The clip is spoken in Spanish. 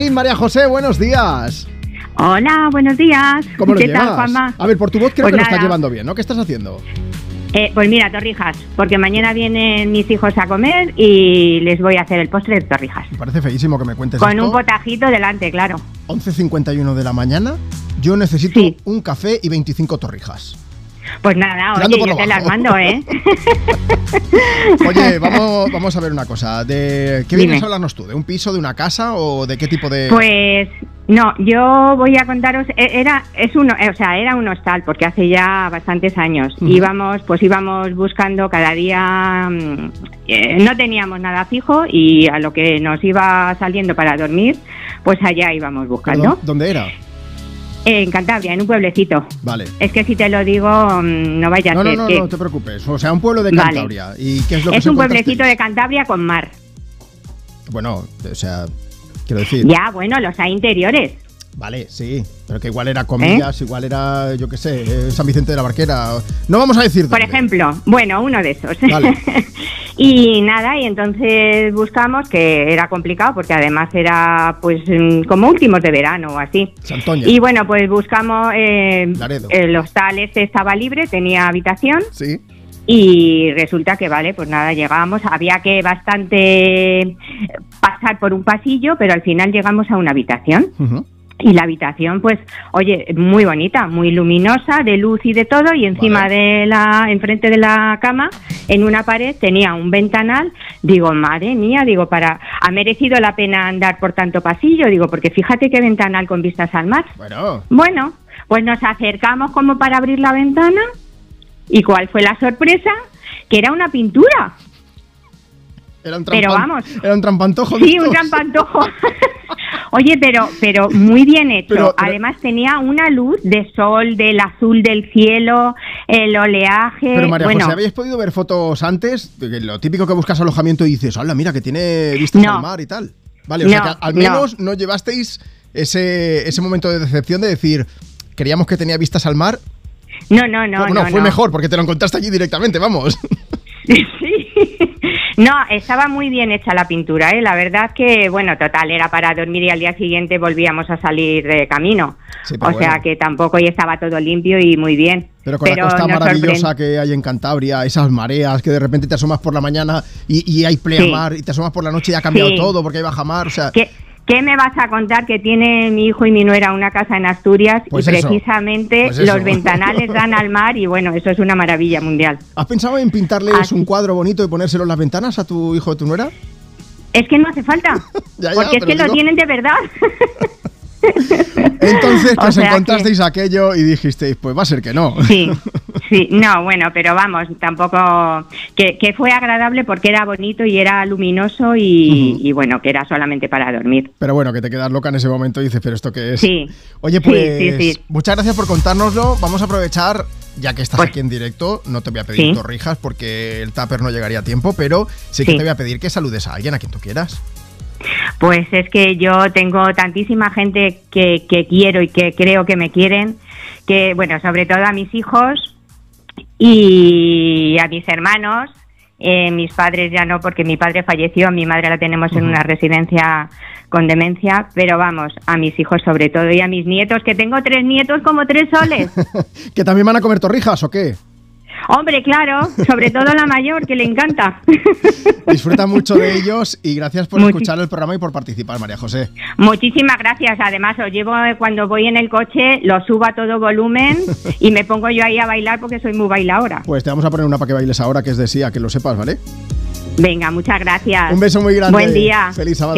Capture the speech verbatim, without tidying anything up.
María José, buenos días. Hola, buenos días. ¿Cómo lo ¿Qué llevas? tal, Juanma? A ver, por tu voz creo Pues que lo nada. estás llevando bien, ¿no? ¿Qué estás haciendo? Eh, pues mira, torrijas, porque mañana vienen mis hijos a comer y les voy a hacer el postre de torrijas. Me parece feísimo que me cuentes Con esto. un potajito delante, claro. once cincuenta y uno de la mañana, yo necesito Sí. un café y veinticinco torrijas. Pues nada, Tirando oye, por yo lo te las bajo. mando, ¿eh? Oye, vamos, vamos a ver una cosa. ¿De qué Dime. vienes a hablarnos tú? ¿De un piso, de una casa o de qué tipo de...? Pues no, yo voy a contaros, e- era es uno, o sea, era un hostal porque hace ya bastantes años. Ujú. Íbamos, pues íbamos buscando cada día, mm, eh, no teníamos nada fijo y a lo que nos iba saliendo para dormir, pues allá íbamos ¿Pero buscando. dó- ¿Dónde era? En Cantabria, en un pueblecito. Vale. Es que si te lo digo, mm, no vaya a No, no, ser no, que no te preocupes. O sea, un pueblo de Vale. Cantabria. ¿Y qué es lo que es os un encontrasteis? pueblecito de Cantabria con mar. Bueno, o sea, quiero decir... Ya, bueno, los hay interiores. Vale, sí, pero que igual era Comillas, igual era, yo qué sé, eh, San Vicente de la Barquera. No vamos a decir Por dónde. ejemplo, bueno, uno de esos. Vale. Y nada, y entonces buscamos, que era complicado porque además era pues mm, como últimos de verano o así. Santoña. Y bueno, pues buscamos, eh, Laredo. el hostal este estaba libre, tenía habitación Sí. y resulta que vale, pues nada, llegamos, había que bastante pasar por un pasillo, pero al final llegamos a una habitación. Ujú. Y la habitación, pues, oye, muy bonita, muy luminosa, de luz y de todo, y encima Vale. de la, enfrente de la cama, en una pared, tenía un ventanal. Digo, madre mía, digo, para, ha merecido la pena andar por tanto pasillo, digo, porque fíjate qué ventanal con vistas al mar. Bueno, Bueno, pues nos acercamos como para abrir la ventana, y ¿cuál fue la sorpresa? Que era una pintura. era un, Pero trampan- vamos. era un trampantojo. Sí, de un estos. trampantojo. Oye, pero pero muy bien hecho. Pero- pero- Además tenía una luz de sol, del azul del cielo, el oleaje. Pero María bueno, José, ¿habéis podido ver fotos antes? De que lo típico que buscas alojamiento y dices, ¡hala, mira, que tiene vistas No. al mar y tal! Vale, o sea No, que al no. menos no, llevasteis ese, ese momento de decepción de decir, queríamos que tenía vistas al mar. no, no, no, bueno, no, fue no. mejor porque te lo encontraste allí directamente, vamos. Sí. No, estaba muy bien hecha la pintura, ¿eh? La verdad que, bueno, total, era para dormir y al día siguiente volvíamos a salir de camino. Sí, pero o sea bueno. que tampoco y estaba todo limpio y muy bien. Pero con la costa nos maravillosa sorprend- que hay en Cantabria, esas mareas que de repente te asomas por la mañana y, y hay pleamar y te asomas por la noche y ha cambiado Sí. todo porque hay bajamar, o sea... ¿Qué, ¿Qué me vas a contar? Que tiene mi hijo y mi nuera una casa en Asturias Pues y eso, precisamente pues eso. los ventanales dan al mar y bueno, eso es una maravilla mundial. ¿Has pensado en pintarles Así. un cuadro bonito y ponérselo en las ventanas a tu hijo o tu nuera? Es que no hace falta, Ya, ya, porque es pero que lo digo- tienen de verdad. Entonces que O os sea encontrasteis aquello y dijisteis, pues va a ser que no. Sí, sí, no, bueno, pero vamos, tampoco, que, que fue agradable porque era bonito y era luminoso y, Ujú. y bueno, que era solamente para dormir. Pero bueno, que te quedas loca en ese momento y dices, ¿pero esto qué es? Sí. Oye, Sí, pues sí, sí. muchas gracias por contárnoslo. Vamos a aprovechar, ya que estás Pues- aquí en directo, no te voy a pedir Sí. torrijas porque el tupper no llegaría a tiempo, pero sí que Sí. te voy a pedir que saludes a alguien, a quien tú quieras. Pues es que yo tengo tantísima gente que, que quiero y que creo que me quieren, que bueno, sobre todo a mis hijos y a mis hermanos. Eh, mis padres ya no, porque mi padre falleció, a mi madre la tenemos en una residencia con demencia, pero vamos, a mis hijos sobre todo y a mis nietos, que tengo tres nietos como tres soles. ¿Que también van a comer torrijas o qué? Hombre, claro, sobre todo la mayor, que le encanta. Disfruta mucho de ellos y gracias por Muchi- escuchar el programa y por participar, María José. Muchísimas gracias. Además, os llevo eh, cuando voy en el coche, lo subo a todo volumen y me pongo yo ahí a bailar porque soy muy bailaora. Pues te vamos a poner una para que bailes ahora, que es de sí, a que lo sepas, ¿vale? Venga, muchas gracias. Un beso muy grande. Buen día. Feliz sábado.